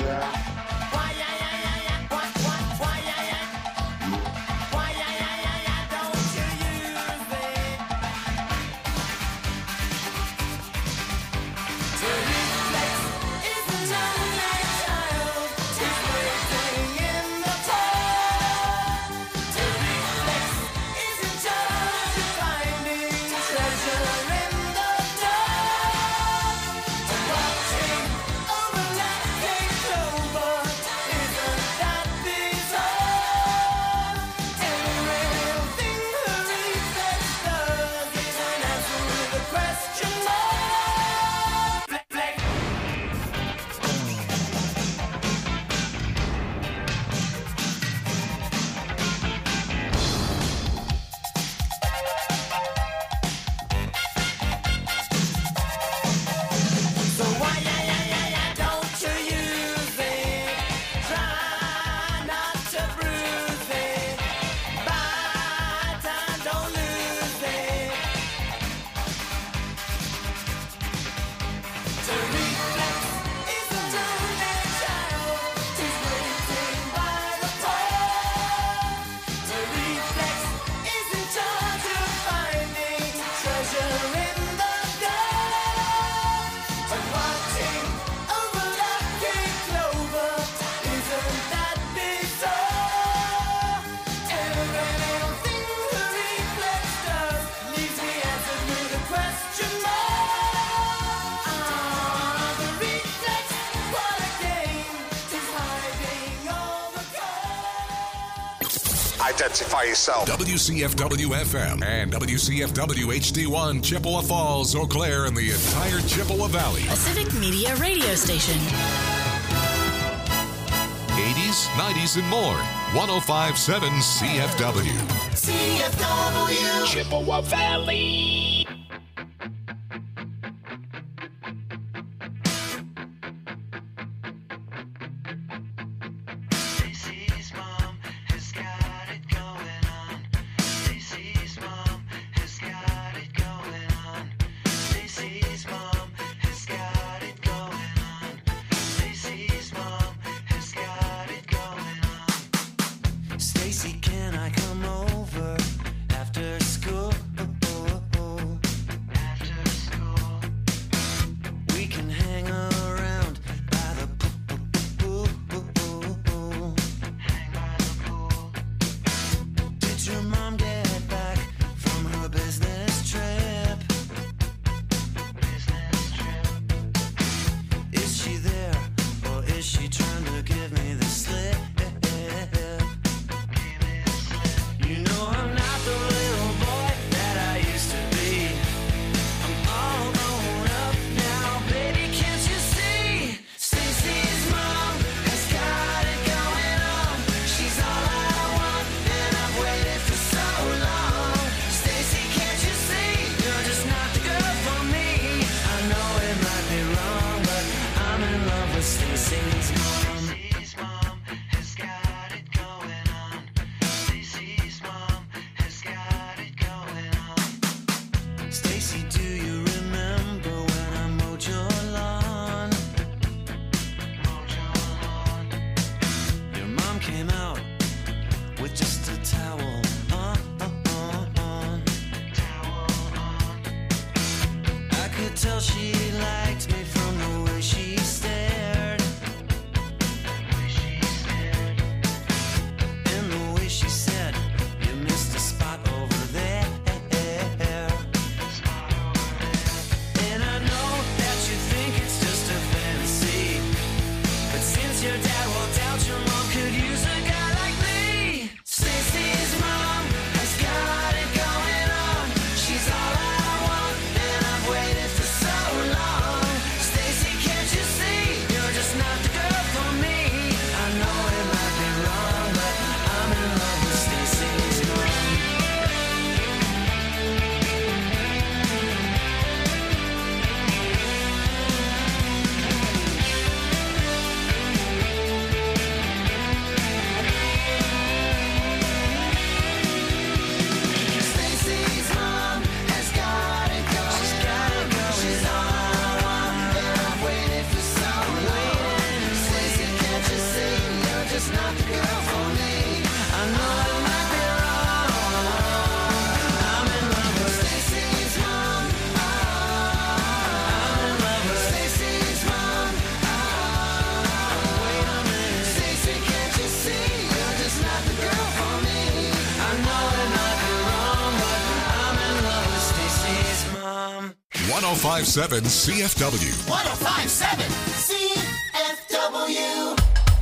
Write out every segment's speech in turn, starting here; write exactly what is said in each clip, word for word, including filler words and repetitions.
Identify yourself. W C F W F M and W C F W H D one, Chippewa Falls, Eau Claire, and the entire Chippewa Valley. A Civic Media radio station. eighties, nineties, and more. one oh five point seven C F W. C F W. Chippewa Valley. She's all I want, and I've waited for so long. five seven C F W. one oh five seven C F W.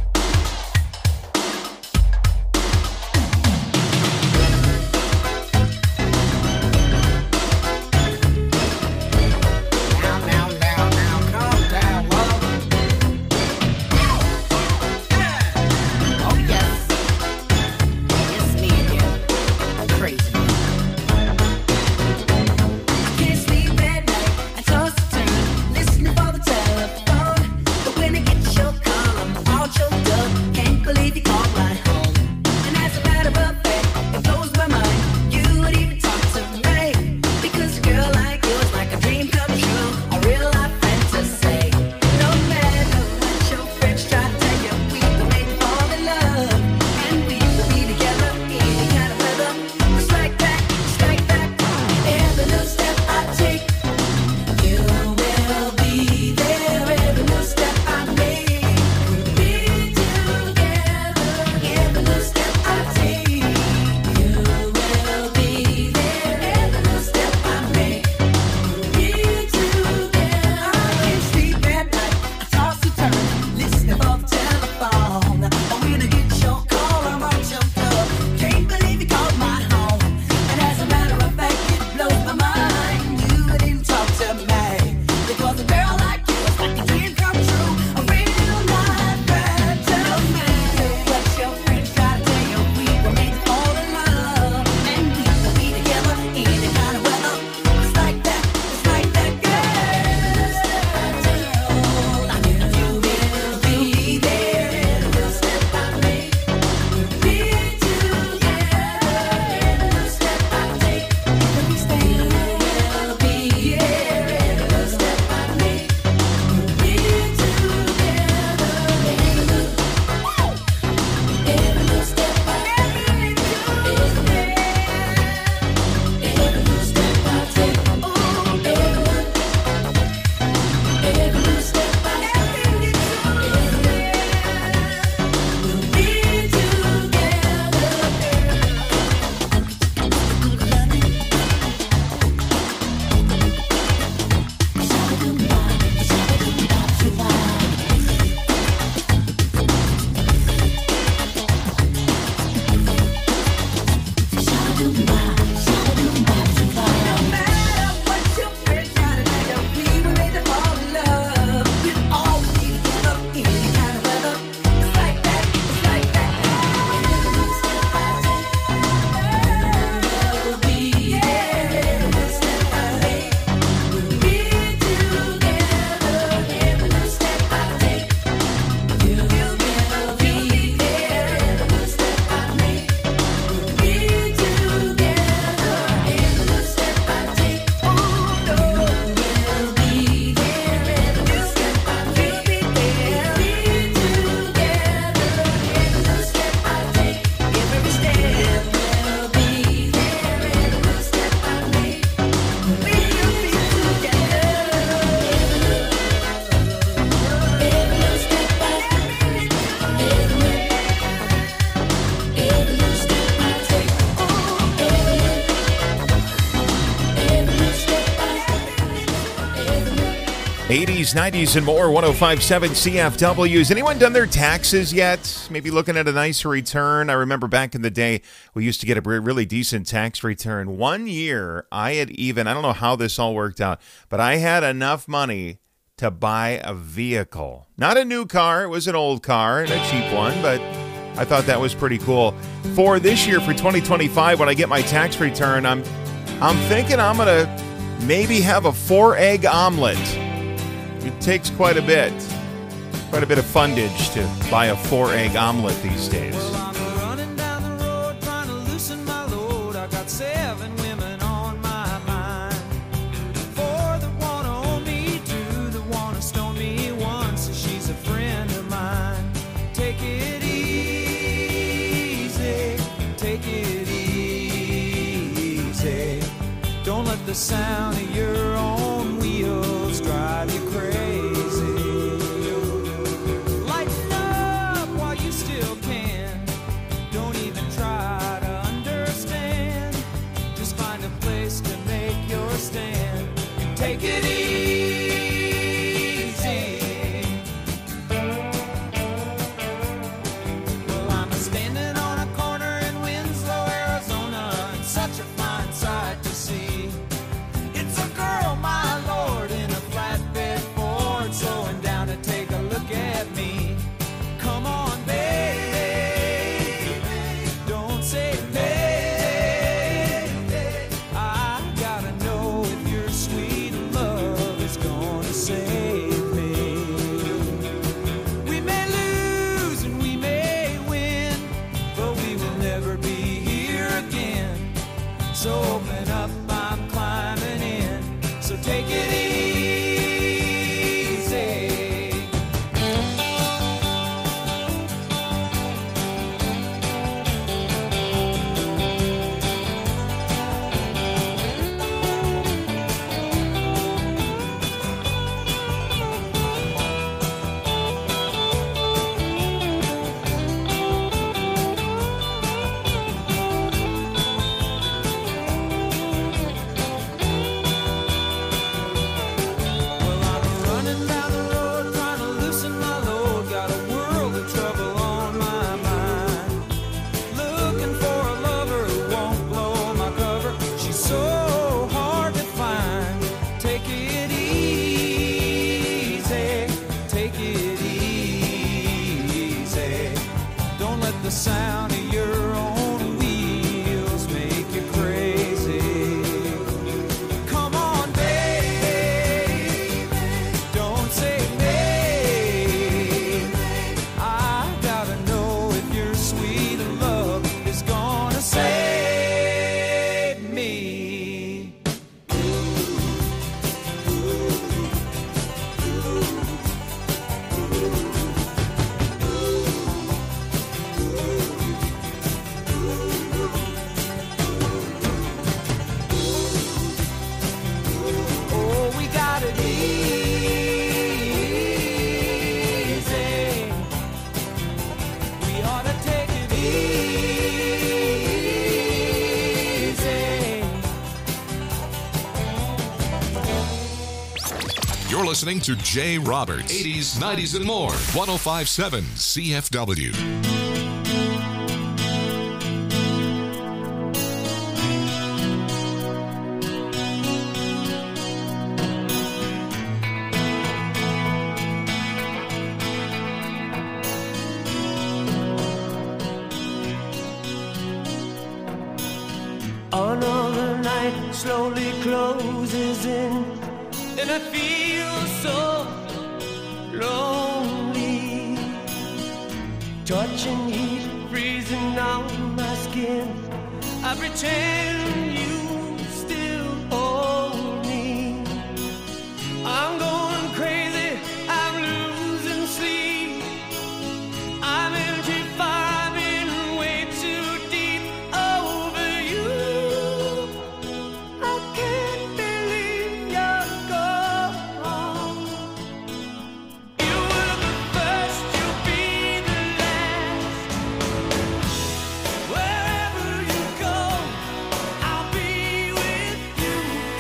eighties, nineties, and more, one oh five point seven C F W. Has anyone done their taxes yet? Maybe looking at a nicer return? I remember back in the day, we used to get a really decent tax return. One year, I had even, I don't know how this all worked out, but I had enough money to buy a vehicle. Not a new car, it was an old car and a cheap one, but I thought that was pretty cool. For this year, for twenty twenty-five, when I get my tax return, I'm I'm thinking I'm going to maybe have a four-egg omelet. It takes quite a bit, quite a bit of fundage to buy a four-egg omelet these days. Well, I'm running down the road trying to loosen my load. I got seven women on my mind. Four that want to own me, two that want to stone me, one says she's a friend of mine. Take it easy, take it easy. Don't let the sound of your own wheels drive you crazy. Lighten up while you still can. Don't even try to understand. Just find a place to make your stand. Take it easy. You're listening to Jay Roberts, eighties, nineties, and more. ten fifty-seven C F W. Another night slowly closes in, and I feel so lonely. Touching heat freezing on my skin. I pretend you still hold me. I'm going crazy, I'm losing sleep. I'm in too far, I've been way too deep over you. I can't believe you're gone. You were the first, you'll be the last. Wherever you go, I'll be with you.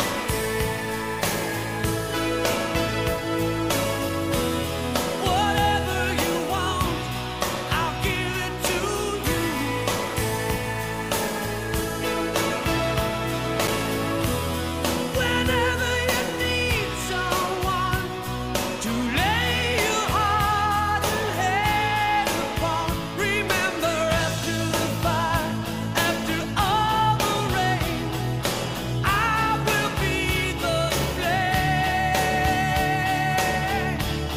Whatever you want, I'll give it to you. Whenever you need someone to lay your heart and head upon, remember after the fire, after all the rain, I will be the flame.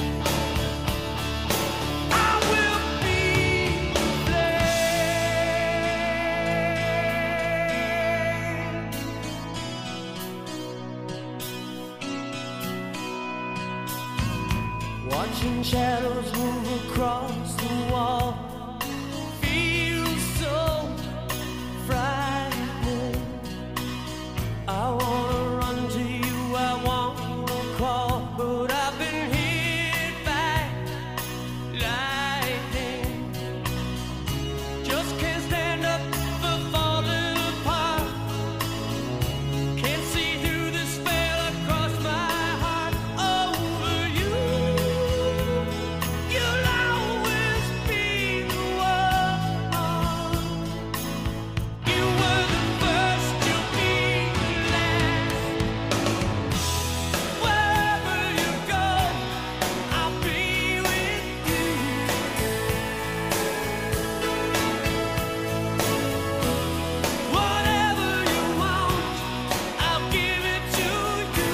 I will be the flame. Watching shadows move across the wall feels so frightening. I wanna run to you, I wanna call, but I've been hit by lightning. Just can't stand up for falling apart. Can't see through the spell across my heart over you. You'll always be the one. You were the first, you'll be the last. Wherever you go, I'll be with you. Whatever you want, I'll give it to you.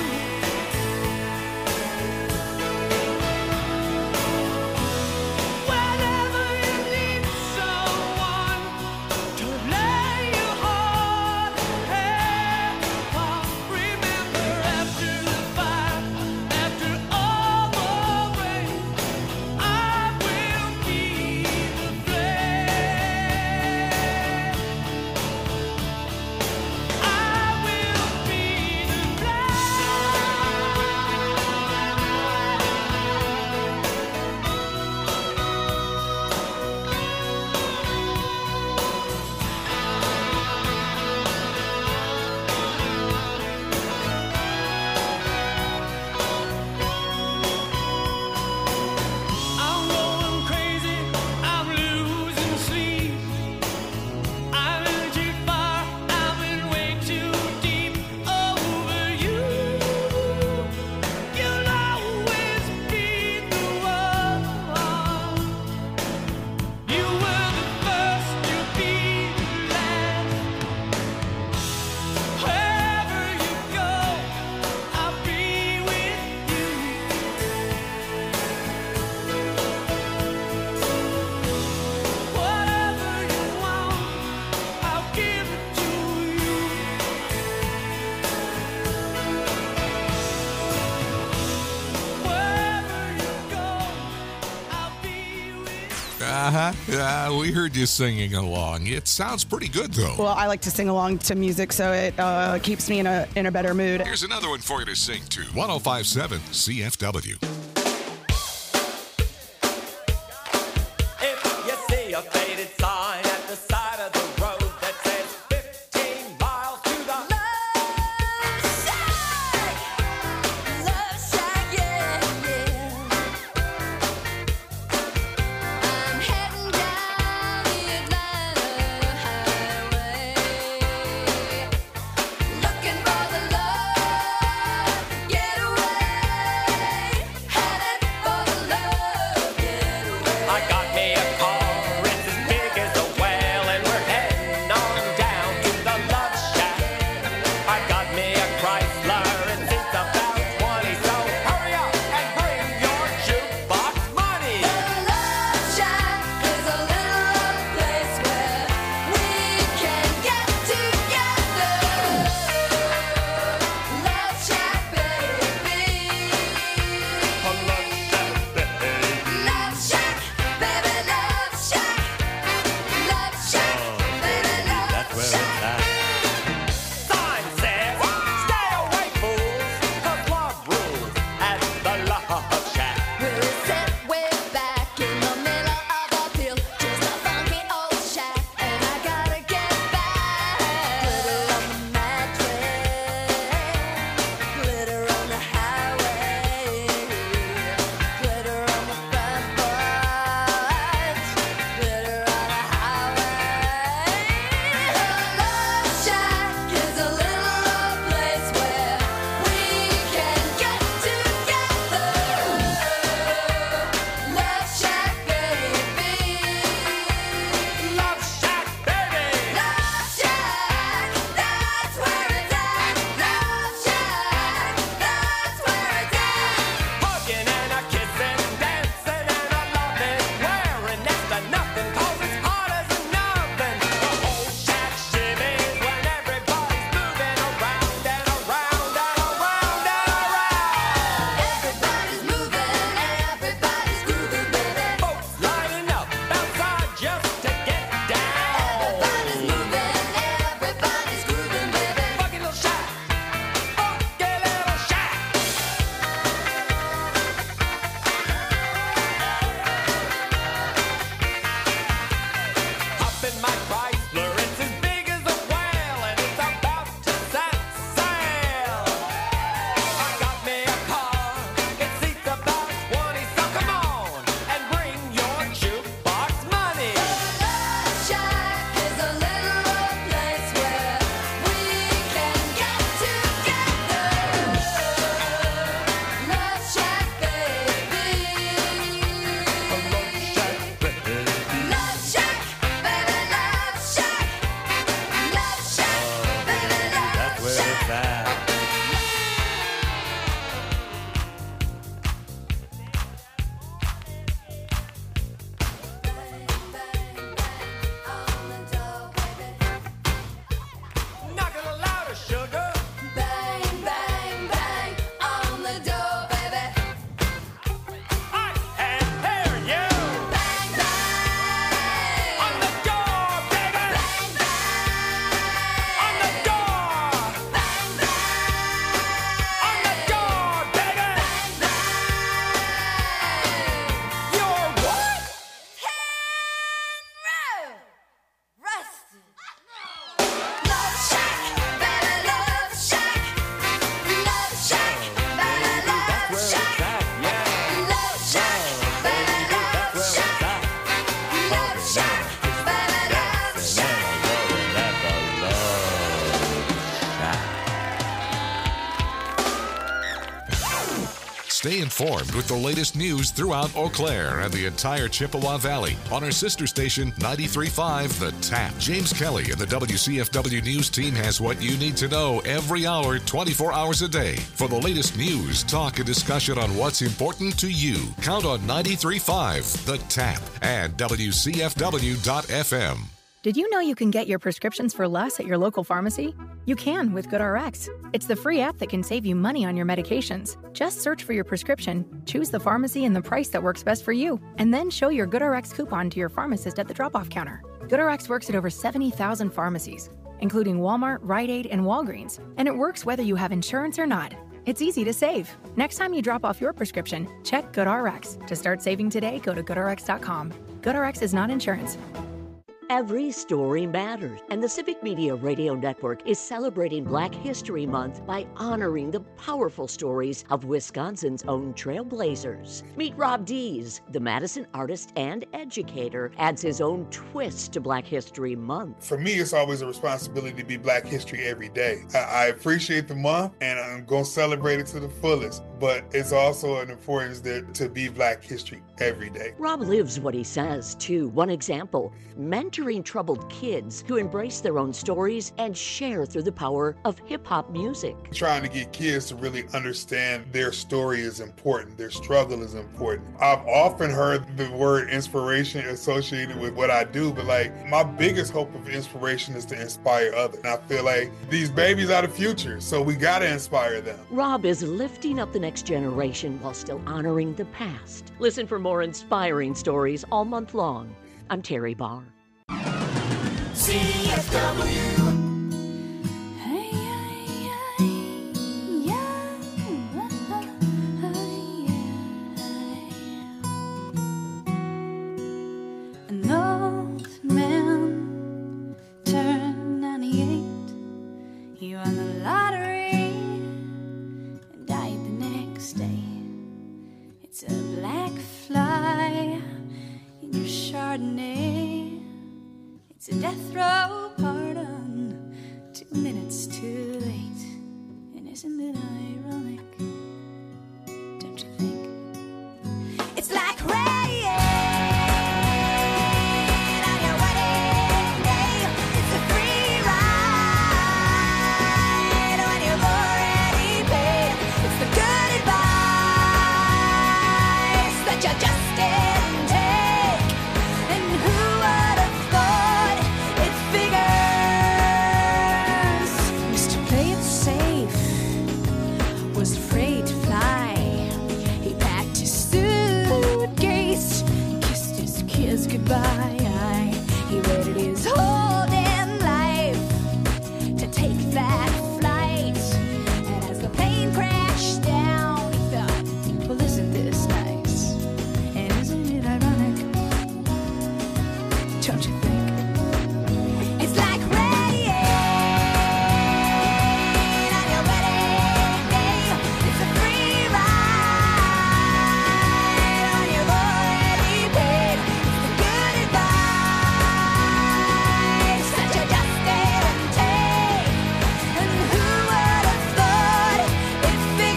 Whenever you need someone to lay your heart and head upon, remember after the fire, after all the rain, I will be the flame. I will be the I'm going crazy, I'm losing sleep. I'm in too far, I'm in way too deep over you. You'll always be the one. You were the first, you'll be the last. Wherever you go, I'll be with you. Whatever you want, I'll give it to you. Wherever you go, I'll be with you. Uh-huh. Yeah, we heard you singing along. It sounds pretty good, though. Well, I like to sing along to music, so it uh, keeps me in a in a better mood. Here's another one for you to sing to. ten fifty-seven C F W. If you see a faded sign at the side of the road that says fifteen miles to the Love shack, love shack. Stay informed with the latest news throughout Eau Claire and the entire Chippewa Valley on our sister station, ninety-three point five The Tap. James Kelly and the W C F W News team has what you need to know every hour, twenty-four hours a day. For the latest news, talk, and discussion on what's important to you, count on ninety-three point five The Tap and W C F W dot F M. Did you know you can get your prescriptions for less at your local pharmacy? You can with GoodRx. It's the free app that can save you money on your medications. Just search for your prescription, choose the pharmacy and the price that works best for you, and then show your GoodRx coupon to your pharmacist at the drop-off counter. GoodRx works at over seventy thousand pharmacies, including Walmart, Rite Aid, and Walgreens, and it works whether you have insurance or not. It's easy to save. Next time you drop off your prescription, check GoodRx. To start saving today, go to good r x dot com. GoodRx is not insurance. Every story matters, and the Civic Media Radio Network is celebrating Black History Month by honoring the powerful stories of Wisconsin's own trailblazers. Meet Rob Dees, the Madison artist and educator, adds his own twist to Black History Month. For me, it's always a responsibility to be Black History every day. I, I appreciate the month, and I'm going to celebrate it to the fullest, but it's also an importance there to be Black History every day. Rob lives what he says, too. One example, mentoring troubled kids to embrace their own stories and share through the power of hip-hop music. Trying to get kids to really understand their story is important, their struggle is important. I've often heard the word inspiration associated with what I do, but like my biggest hope of inspiration is to inspire others. And I feel like these babies are the future, so we gotta inspire them. Rob is lifting up the next generation while still honoring the past. Listen for more inspiring stories all month long. I'm Terry Barr. C F W. An old man turned ninety-eight. He won the lottery and died the next day. It's a black fly in your Chardonnay. It's a death row pardon, two minutes too late. And isn't it ironic? Don't you think? It's like rain on your wedding day. It's a free ride when you've already paid. It's the good advice that you just didn't take. And who would have thought it figures? Mister Play It Safe was afraid to fly. He packed his suitcase, kissed his kids goodbye. He waited his whole damn life to take that flight. And as the plane crashed down, he thought, well, isn't this nice? And isn't it ironic? Don't you think? It's like rain on your wedding day. It's a free ride when you've already paid. It's the good advice that you just didn't take. And who would have thought it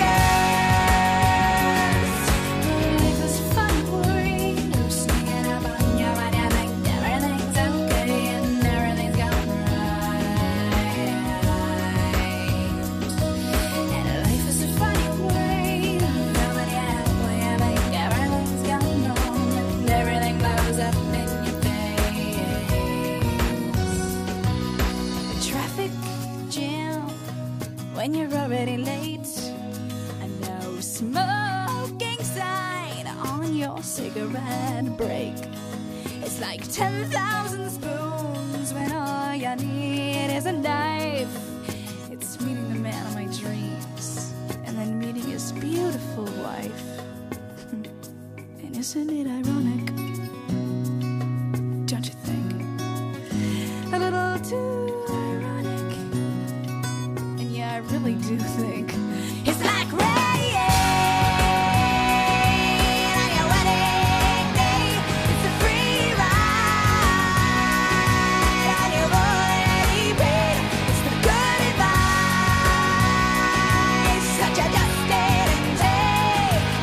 figures? Life is fun, worrying, no singing about your body. I think everything's okay and everything's going right. And life is a funny way. Nobody halfway. I think everything's going wrong and everything blows up in your face. The traffic jam when you're already late. A no smoking sign on your cigarette break. It's like ten thousand spoons when all you need is a knife. It's meeting the man of my dreams and then meeting his beautiful wife. And isn't it ironic? Don't you think? A little too ironic. And yeah, I really do think it's like rain on your wedding day. It's a free ride when you've already paid. It's the good advice that you just didn't take.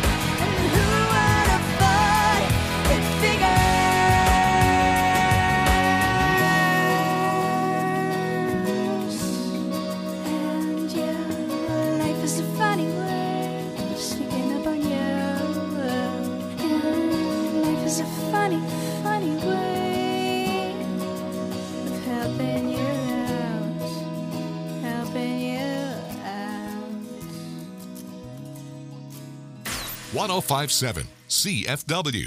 one oh five point seven C F W.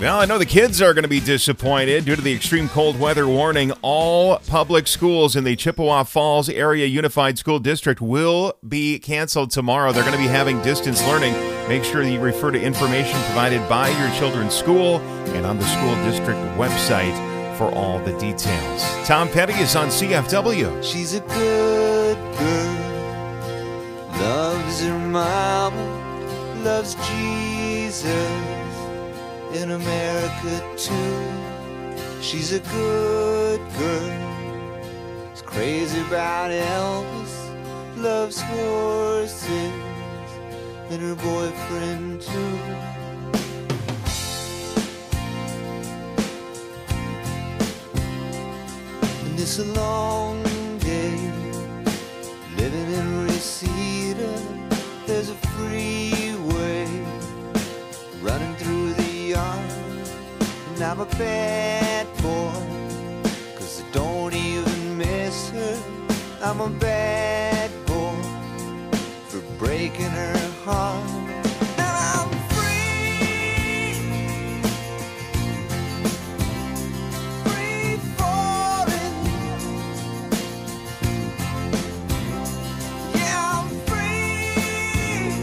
Well, I know the kids are going to be disappointed. Due to the extreme cold weather warning, all public schools in the Chippewa Falls Area Unified School District will be canceled tomorrow. They're going to be having distance learning. Make sure you refer to information provided by your children's school and on the school district website for all the details. Tom Petty is on C F W. She's a good girl, loves her mama, loves Jesus. In America too, she's a good girl. She's crazy about Elvis, loves horses, and her boyfriend too. And it's a long day living in Reseda. There's a freeway running through the yard, and I'm a bad boy, 'cause I don't even miss her. I'm a bad boy for breaking her heart. Now I'm free, free falling. Yeah, I'm free.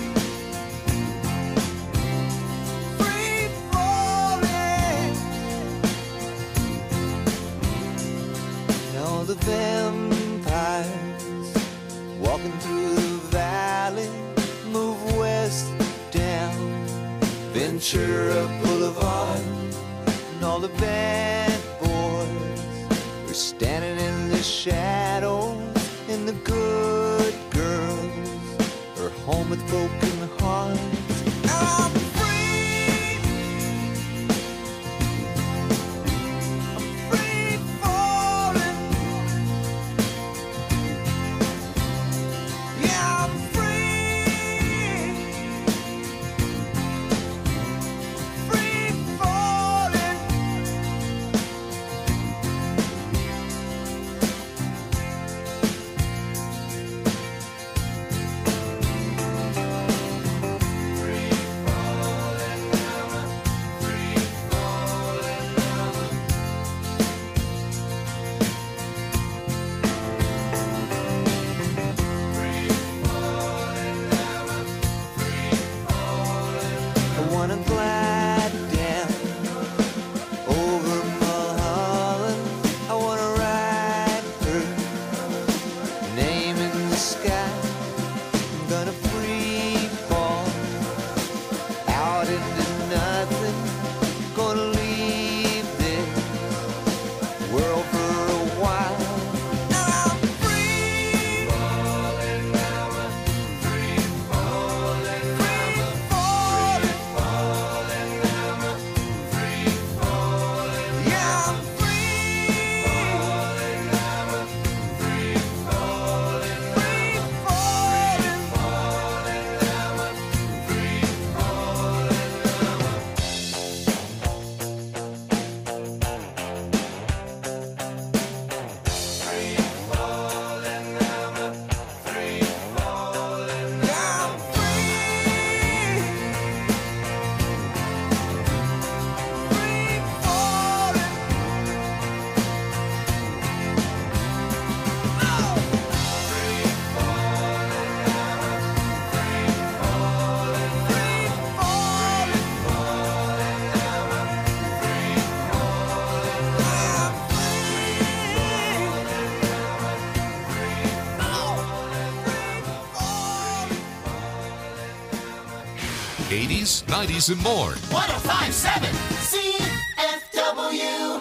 The vampires walking through the valley move west down Ventura Boulevard, and all the bad boys are standing in the shadows, and the good girls are home with broken hearts. I'm free, I'm free falling. Yeah, I'm free, free falling. Free falling now, free falling now. I wanna glide down over Mulholland. I wanna write her name in the sky. I'm gonna free fall out into nothing. Gonna leave this world for a while. Now I'm free falling now, free falling, free falling, falling now, free falling. Yeah, I'm free falling now, free falling, free falling, falling now, free falling now. Free falling now, free falling. Yeah, I'm free, free falling. Oh, free falling now, free falling, free falling, falling now, free falling. Yeah, I'm eighties, nineties, and more. one oh five point seven C F W.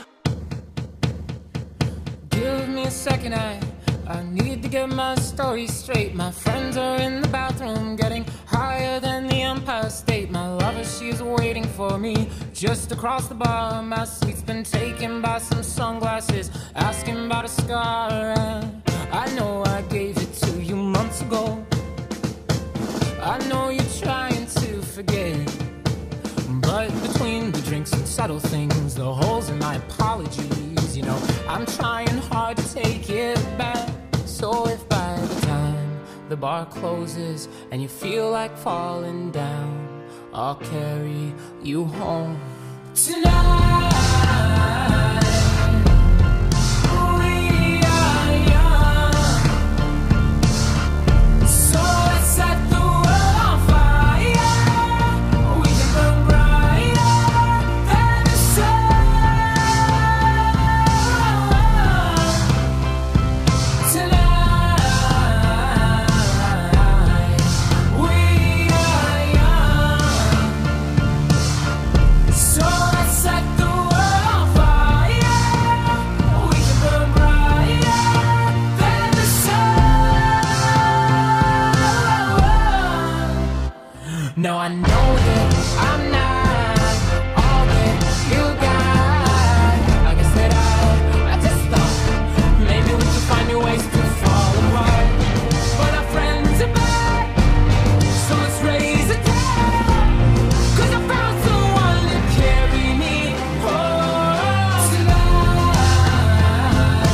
Give me a second, I, I need to get my story straight. My friends are in the bathroom getting higher than the Empire State. My lover, she's waiting for me just across the bar. My seat's been taken by some sunglasses, asking about a scar. And I know I gave it to you months ago. I know you're trying to forget, but between the drinks and subtle things, the holes in my apologies, you know, I'm trying hard to take it back. So if by the time the bar closes and you feel like falling down, I'll carry you home No, I know that I'm not all that you got. I guess that I, I just thought maybe we could find new ways to fall apart. But our friends are back, so let's raise a toast. 'Cause I found someone to carry me home tonight.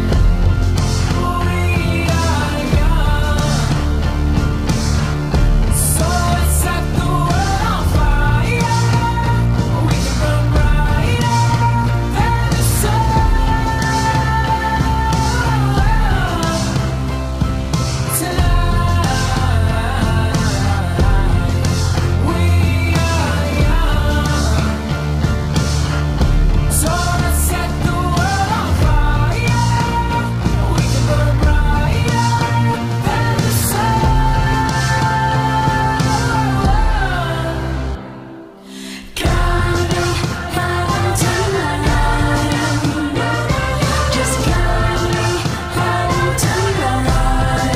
We are young, so let's set the world on fire. We can burn brighter than the sun tonight. We are young, so let's set the world on fire. We can burn brighter than the sun. Just guide me home tonight.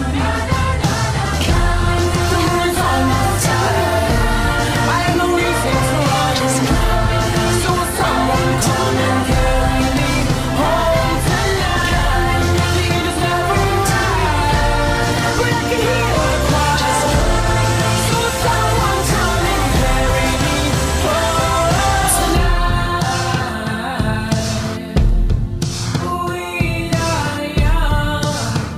Guide me home tonight. I have no reason to run. So will someone come and carry me home tonight? The angels never arrive, but I can hear the choir. So will someone come and carry me home tonight? We are young,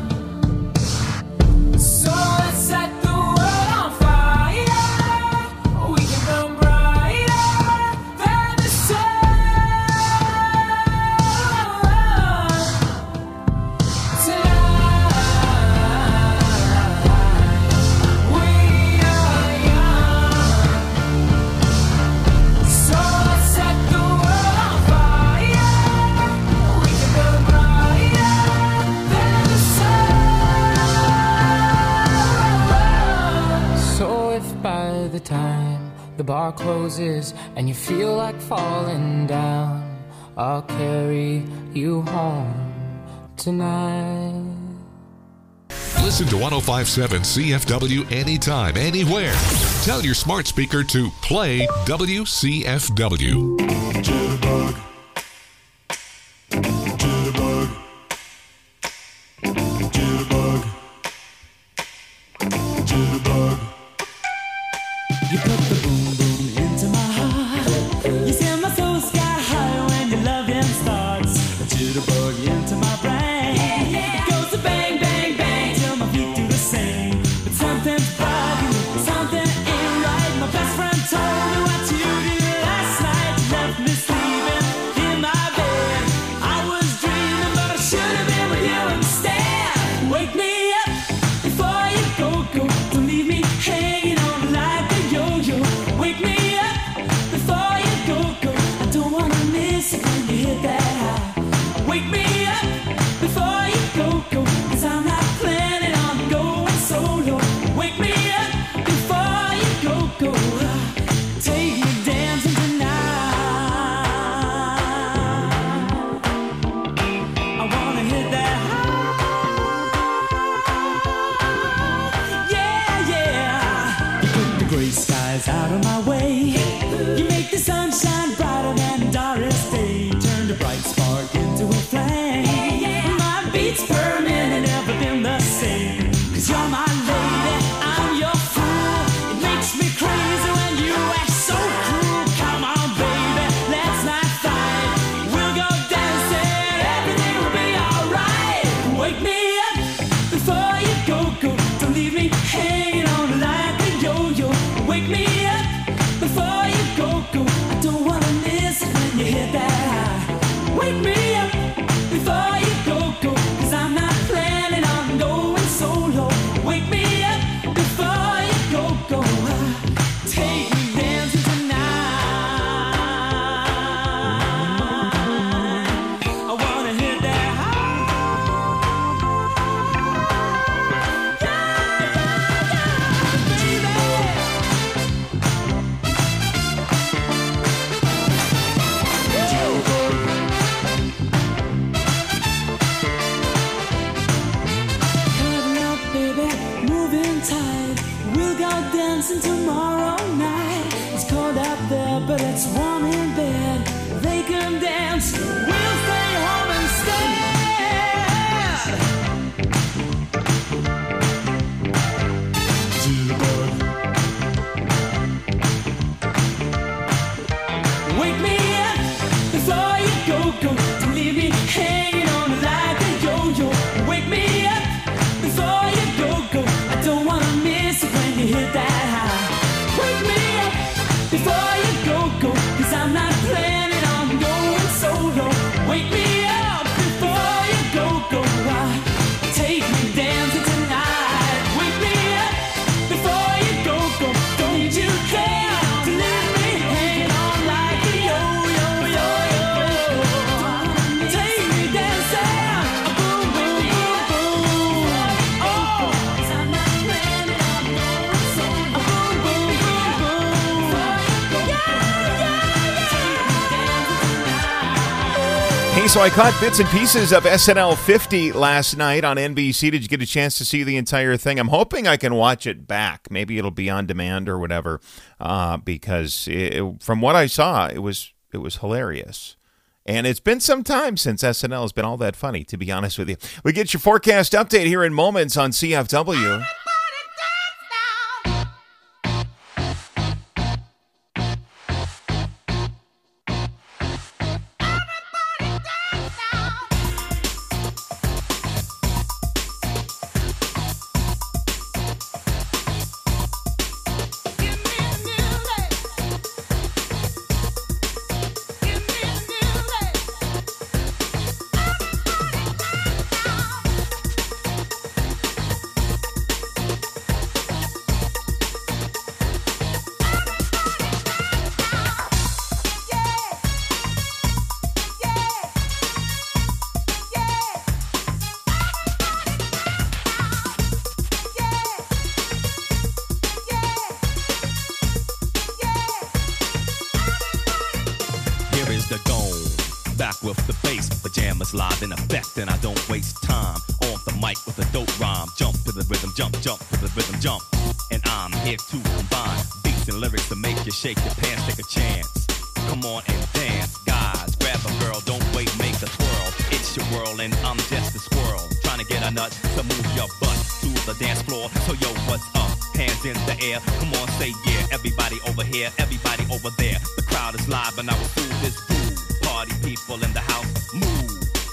so let's set the world on fire. We can burn brighter than the sun tonight. We are young, so let's set the world on fire. We can burn brighter than the sun. So if by the time the bar closes and you feel like falling down, I'll carry you home tonight. Listen to one oh five point seven C F W anytime, anywhere. Tell your smart speaker to play W C F W. Jitterbug. Jitterbug. Jitterbug. Jitterbug. You put the boom boom into my heart. You send my soul sky high when your loving starts. A jitterbug into my brain. It goes to bang, bang, bang till my feet do the same. But something's bugging, something ain't right. My best friend told me what you did last night. You left me sleeping in my bed. I was dreaming, but I should have been with you instead. Wake me up before you go, go. Don't leave me hanging on like a yo-yo. Wake me up before you go, go. I don't wanna miss it when you hit that high. Wake me up before you go, go. 'Cause I'm not planning on going solo. Wake me up before you go, go. Take me dancing tonight. I wanna hit that high. Yeah, yeah. You put the gray skies out of my way. You make the sunshine brighter than Doris Day. Turn the bright spark into a flame. My beats per minute never been the same. 'Cause you're my lady, I'm your fool. It makes me crazy when you act so cruel. Come on, baby, let's not fight. We'll go dancing, everything will be alright. Wake me up before you go, go. Don't leave me hanging on like a yo-yo. Wake me up before you go, go. I don't wanna so I caught bits and pieces of S N L fifty last night on N B C. Did you get a chance to see the entire thing? I'm hoping I can watch it back. Maybe it'll be on demand or whatever, uh, because it, from what I saw, it was it was hilarious. And it's been some time since S N L has been all that funny, to be honest with you. We get your forecast update here in moments on C F W. Live in effect, and I don't waste time on the mic with a dope rhyme. Jump to the rhythm, jump, jump to the rhythm, jump. And I'm here to combine beats and lyrics to make you shake your pants, take a chance. Come on and dance, guys. Grab a girl, don't wait, make a twirl. It's your world, and I'm just a squirrel trying to get a nut to move your butt to the dance floor. So yo, what's up? Hands in the air, come on, say yeah. Everybody over here, everybody over there. The crowd is live, and I will do this groove. Party people in the house, move.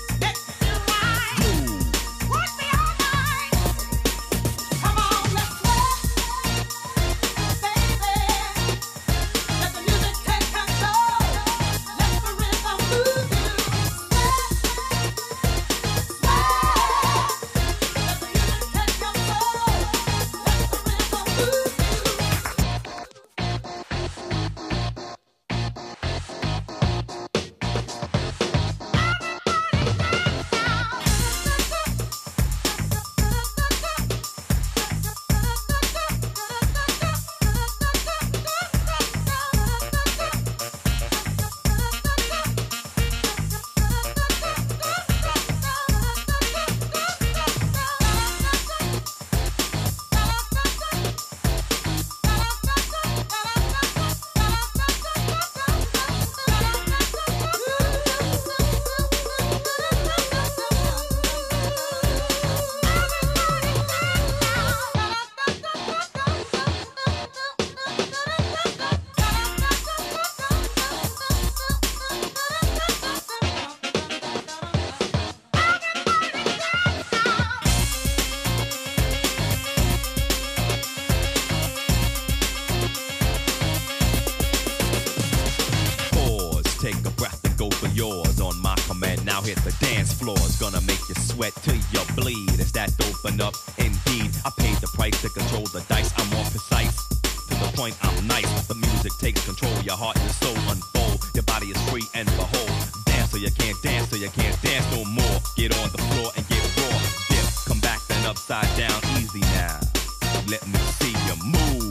Hit the dance floor, it's gonna make you sweat till you bleed. Is that open up? Indeed, I paid the price to control the dice. I'm more precise, to the point I'm nice. The music takes control, your heart and your soul unfold. Your body is free and behold. Dance so you can't dance, so you can't dance no more. Get on the floor and get raw. Dip, come back then upside down, easy now. Let me see you move.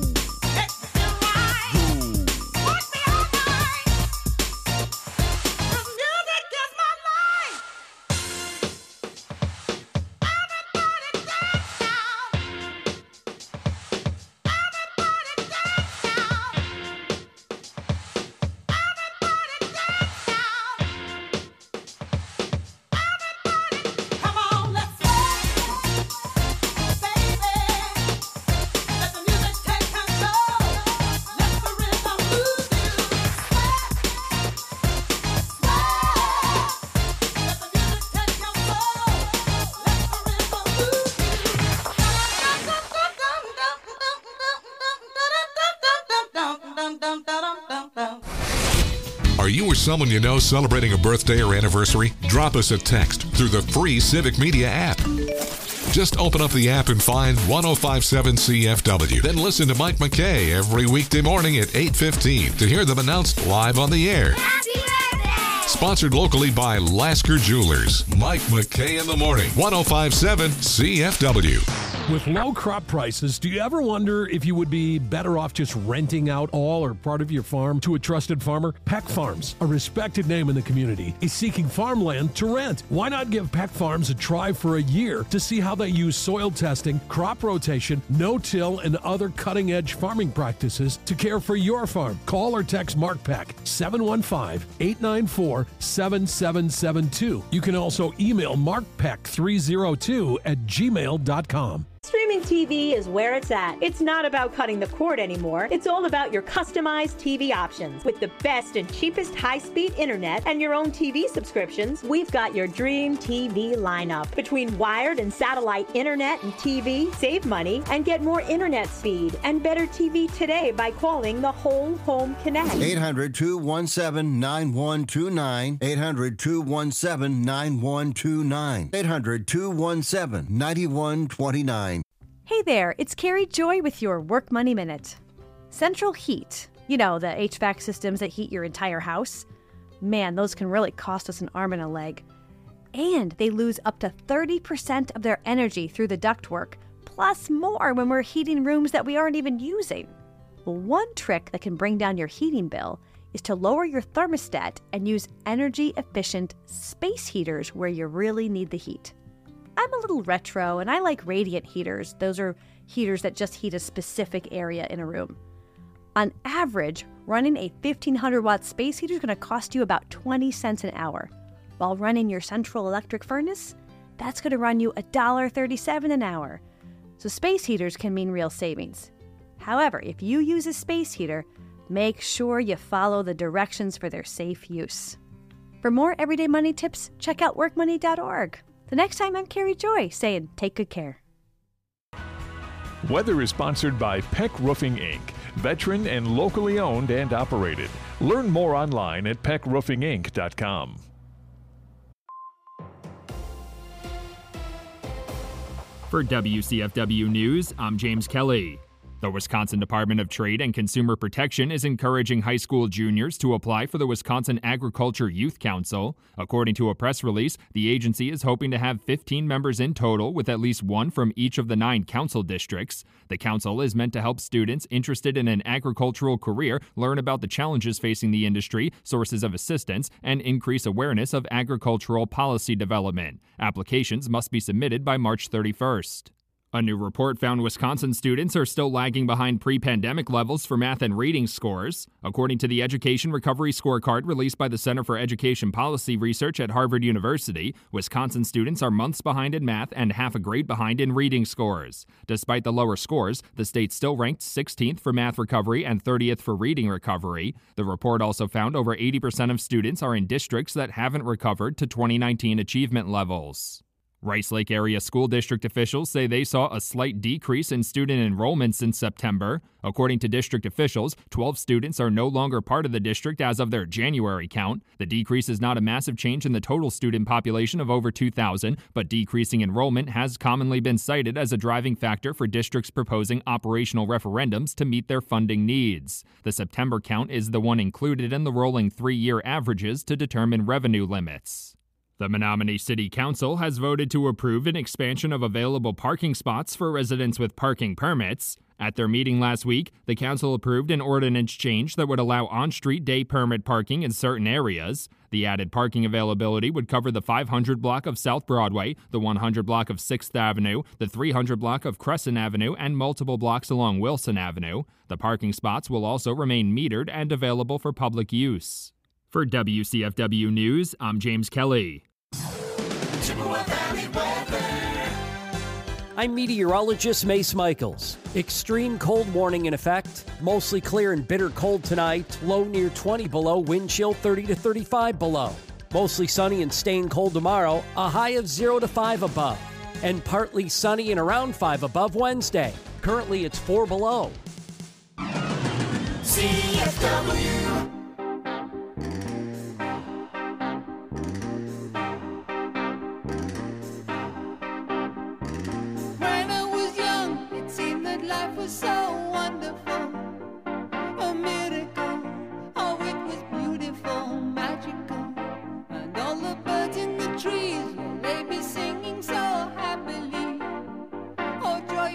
Are you or someone you know celebrating a birthday or anniversary? Drop us a text through the free Civic Media app. Just open up the app and find one oh five seven C F W. Then listen to Mike McKay every weekday morning at eight fifteen to hear them announced live on the air. Happy birthday! Sponsored locally by Lasker Jewelers. Mike McKay in the morning. one oh five seven C F W. With low crop prices, do you ever wonder if you would be better off just renting out all or part of your farm to a trusted farmer? Peck Farms, a respected name in the community, is seeking farmland to rent. Why not give Peck Farms a try for a year to see how they use soil testing, crop rotation, no-till, and other cutting-edge farming practices to care for your farm? Call or text Mark Peck, seven one five, eight nine four, seven seven seven two. You can also email mark peck three oh two at gmail dot com. Streaming T V is where it's at. It's not about cutting the cord anymore. It's all about your customized T V options. With the best and cheapest high-speed internet and your own T V subscriptions, we've got your dream T V lineup. Between wired and satellite internet and T V, save money and get more internet speed and better T V today by calling the Whole Home Connect. eight hundred, two one seven, nine one two nine. eight hundred, two one seven, nine one two nine. eight hundred, two one seven, nine one two nine. Hey there, it's Carrie Joy with your Work Money Minute. Central heat, you know, the H V A C systems that heat your entire house. Man, those can really cost us an arm and a leg. And they lose up to thirty percent of their energy through the ductwork, plus more when we're heating rooms that we aren't even using. Well, one trick that can bring down your heating bill is to lower your thermostat and use energy-efficient space heaters where you really need the heat. I'm a little retro, and I like radiant heaters. Those are heaters that just heat a specific area in a room. On average, running a fifteen hundred watt space heater is going to cost you about twenty cents an hour. While running your central electric furnace, that's going to run you one dollar and thirty-seven cents an hour. So space heaters can mean real savings. However, if you use a space heater, make sure you follow the directions for their safe use. For more everyday money tips, check out work money dot org. The next time, I'm Carrie Joy saying, take good care. Weather is sponsored by Peck Roofing, Incorporated, veteran and locally owned and operated. Learn more online at peck roofing inc dot com. For W C F W News, I'm James Kelly. The Wisconsin Department of Trade and Consumer Protection is encouraging high school juniors to apply for the Wisconsin Agriculture Youth Council. According to a press release, the agency is hoping to have fifteen members in total, with at least one from each of the nine council districts. The council is meant to help students interested in an agricultural career learn about the challenges facing the industry, sources of assistance, and increase awareness of agricultural policy development. Applications must be submitted by March thirty-first. A new report found Wisconsin students are still lagging behind pre-pandemic levels for math and reading scores. According to the Education Recovery Scorecard released by the Center for Education Policy Research at Harvard University, Wisconsin students are months behind in math and half a grade behind in reading scores. Despite the lower scores, the state still ranked sixteenth for math recovery and thirtieth for reading recovery. The report also found over eighty percent of students are in districts that haven't recovered to twenty nineteen achievement levels. Rice Lake area school district officials say they saw a slight decrease in student enrollment since September. According to district officials, twelve students are no longer part of the district as of their January count. The decrease is not a massive change in the total student population of over two thousand, but decreasing enrollment has commonly been cited as a driving factor for districts proposing operational referendums to meet their funding needs. The September count is the one included in the rolling three-year averages to determine revenue limits. The Menominee City Council has voted to approve an expansion of available parking spots for residents with parking permits. At their meeting last week, the council approved an ordinance change that would allow on-street day permit parking in certain areas. The added parking availability would cover the five hundred block of South Broadway, the one hundred block of sixth Avenue, the three hundred block of Crescent Avenue, and multiple blocks along Wilson Avenue. The parking spots will also remain metered and available for public use. For W C F W News, I'm James Kelly. I'm meteorologist Mace Michaels. Extreme cold warning in effect. Mostly clear and bitter cold tonight. Low near twenty below. Wind chill thirty to thirty-five below. Mostly sunny and staying cold tomorrow. A high of zero to five above. And partly sunny and around five above Wednesday. Currently it's four below. C F W. So wonderful, a miracle. Oh, it was beautiful, magical. And all the birds in the trees, will they be singing so happily? Oh, joy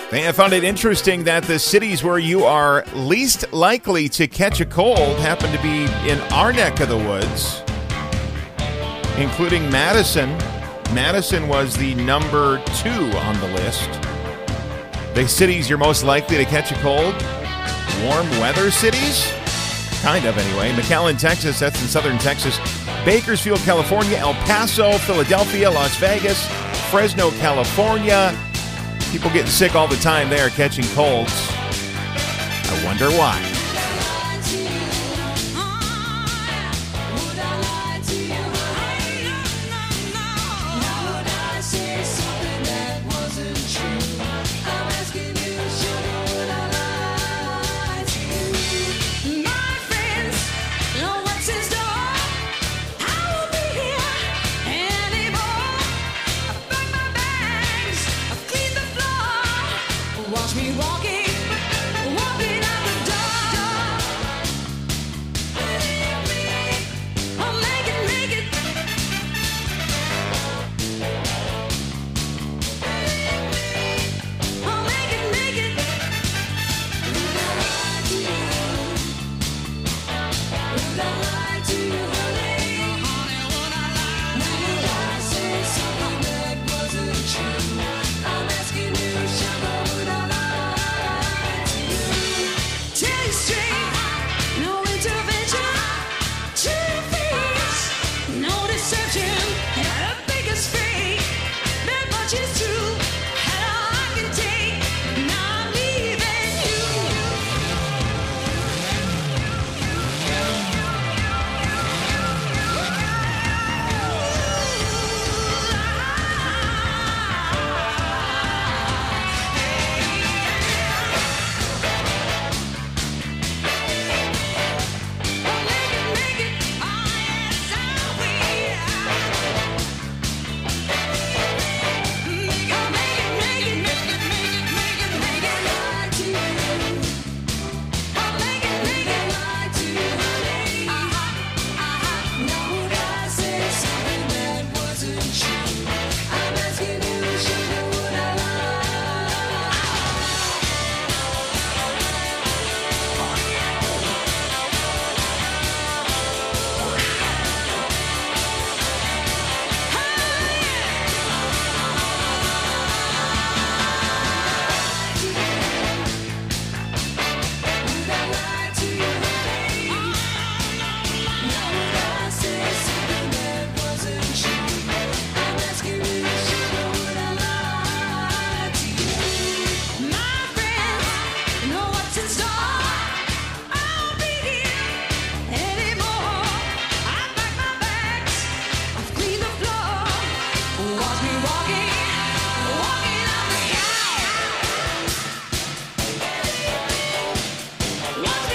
I found it interesting that the cities where you are least likely to catch a cold happen to be in our neck of the woods, including Madison. Madison was the number two on the list. The cities you're most likely to catch a cold, warm weather cities? Kind of, anyway. McAllen, Texas, that's in southern Texas. Bakersfield, California. El Paso, Philadelphia, Las Vegas, Fresno, California. People getting sick all the time there, catching colds. I wonder why. Watch me walking.